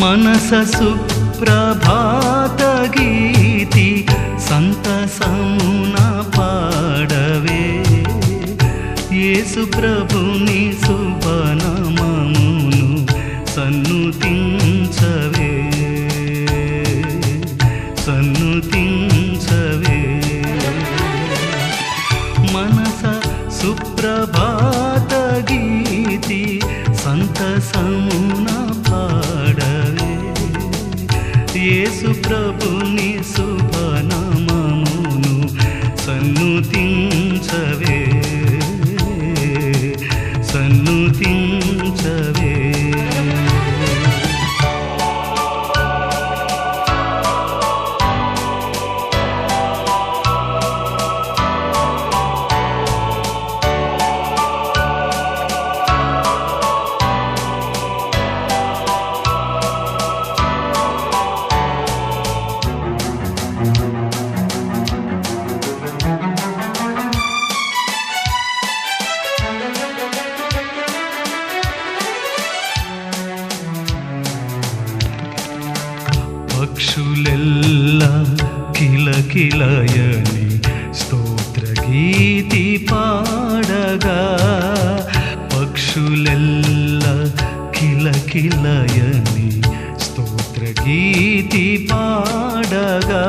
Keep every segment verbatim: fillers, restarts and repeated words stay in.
మనస సుప్రభాత గీతి సంతసమున పాడవే యేసు ప్రభుని శుభనామమును సన్నుతించవే సన్నుతించవే మనస సుప్రభాత గీతి సంతసమున పాడవే యేసు ప్రభుని శుభనామమును సన్నుతించవే సన్నుతించవే పక్షులెల్లా కిలకిలయని స్తోత్రగీతి పాడగా పక్షులెల్లా కిలకిలయని స్తోత్రగీతి పాడగా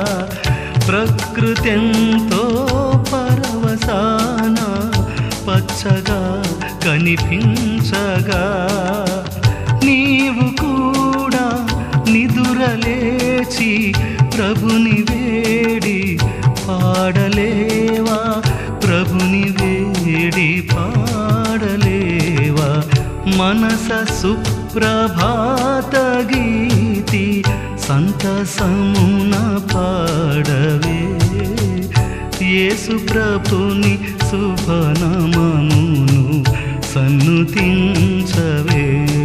ప్రకృతెంతో పరవశాన పచ్చగా కనిపించగా నీవు కూడా నిదురలేచి ప్రభుని వేడి పాడలేవా ప్రభుని వేడి పాడలేవా మనస సుప్రభాత గీతి సంతసమున పాడవే యేసు ప్రభుని శుభనామమును సన్నుతించవే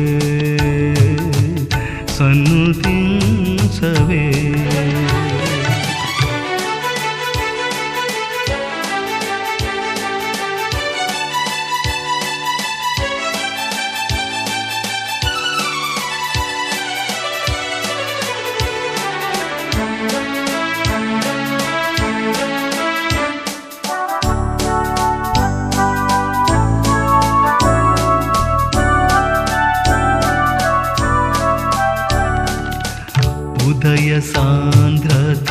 సన్నుతించవే ఉదయ సాంద్ర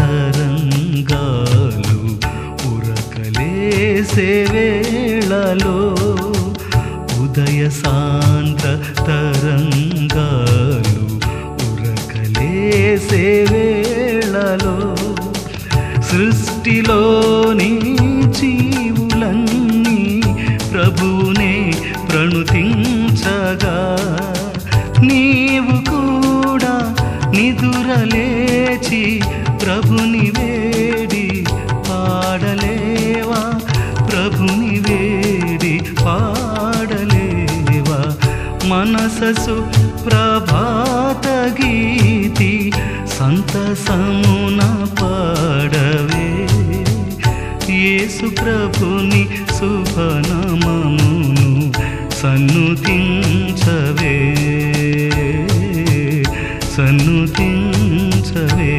తరంగాలు ఉరకలేసే వేళలో ఉదయ సాంద్ర తరంగాలు ఉరకలేసే వేళలో సృష్టిలోని జీవులన్నీ ప్రభువునే ప్రణుతించగా నీవు కూడా నిదురలేచి ప్రభుని వేడి పాడలేవా ప్రభుని వేడి పాడలేవా మనస సుప్రభాత గీతి సంతసమున పాడవే యేసు ప్రభుని శుభనామమును సన్నుతించవే సన్నుతించవే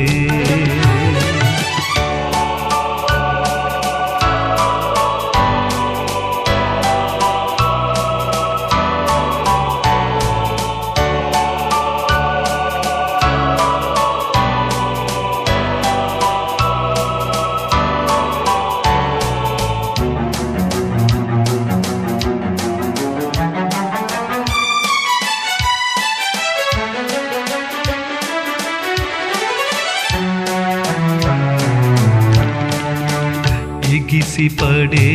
ఎగిసి పడే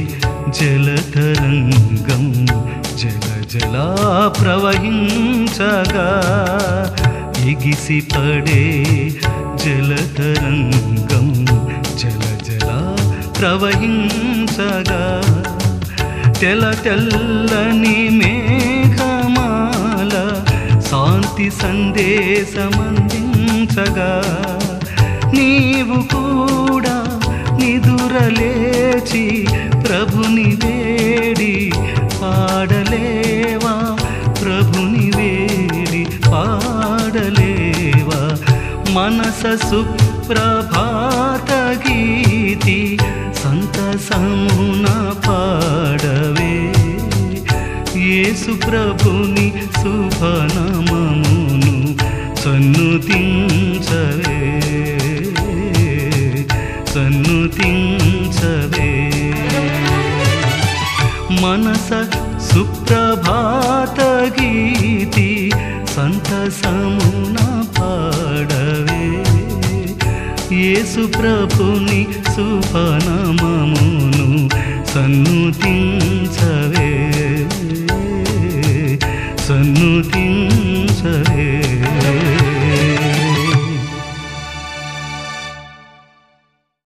జలతరంగం జల జలా ప్రవహించగా ఎగిసి పడే జలతరంగం జల జలా ప్రవహించగా తెల్ల తెల్లని మేఘమాల శాంతి సందేశమందించగా నీవు కూడా నిదురలేచి ప్రభుని వేడి పాడలేవా ప్రభుని వేడి పాడలేవా మనస సుప్రభాత గీతి సంతసమున పాడవే యేసు ప్రభుని శుభనామమును సన్నుతించవే సన్నుతించవే మనస సుప్రభాత గీతి సంతసమున పాడవే యేసు ప్రభుని శుభనామమును సన్నుతించవే సన్నుతించవే